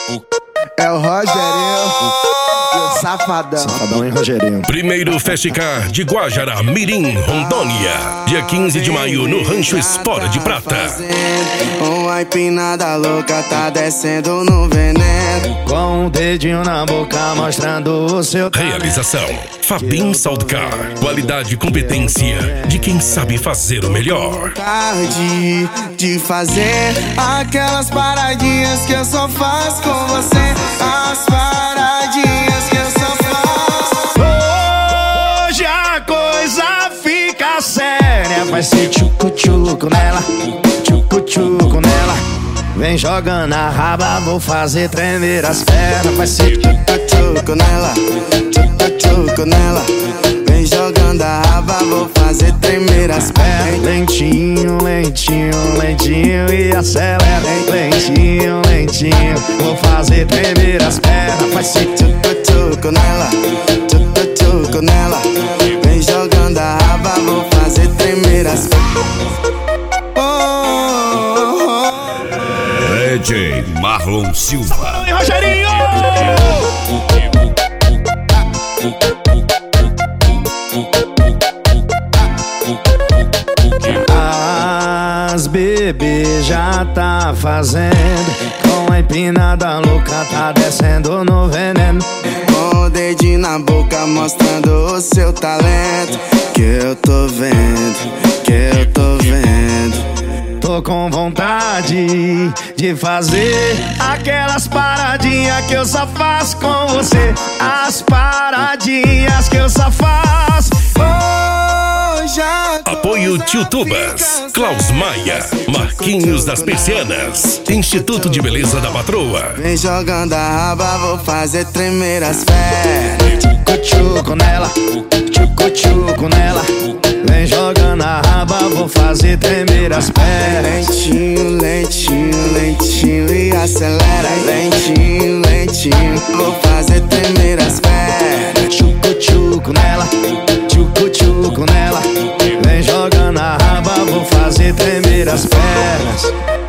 É o Rogerinho e o Safadão. Safadão e Rogerinho. Primeiro Festicar de Guajará Mirim, Rondônia. Dia 15 de maio no Rancho Espora de Prata. Uma empinada louca tá descendo no veneno. Com um dedinho na boca mostrando o seu Realização: Fabim Soundcar. Qualidade e competência de quem sabe fazer o melhor. Tarde de fazer aquelas paradinhas que eu só faço com você. As paradinhas que eu só faço. Hoje a coisa fica séria. Vai ser tchucu-tchucu nela, tchucu-tchucu nela. Vem jogando a raba, vou fazer tremer as pernas. Vai ser tchucu-tchucu nela, tchucu-tchucu nela. Vem jogando a raba, vou fazer tremer as pernas. Lentinho, lentinho, lentinho e acelera. Lentinho, lentinho, vou fazer tremer as pernas. Vai ser tchucu-tchucu nela, tchucu-tchucu nela. Vem jogando a raba, vou fazer tremer as pernas. DJ Marlon Silva. E Rogerinho! As bebês já tá fazendo. Com a empinada louca tá descendo no veneno. Com o dedinho na boca mostrando o seu talento. Que eu tô vendo, que eu tô vendo. Tô com vontade de fazer aquelas paradinhas que eu só faço com você. As paradinhas que eu só faço. Apoio Tio Tubas, Klaus Maia, Marquinhos das Persianas, Instituto de Beleza da Patroa. Vem jogando a raba, vou fazer tremer as pernas. Tchucu-tchucu nela, tchucu-tchucu nela. Vem jogando a raba, vou fazer tremer as pernas. Lentinho, lentinho, lentinho e acelera. Lentinho, lentinho, vou fazer tremer as pernas. Tchucu-tchucu nela, tchucu-tchucu nela. Vem jogando a raba, vou fazer tremer as pernas.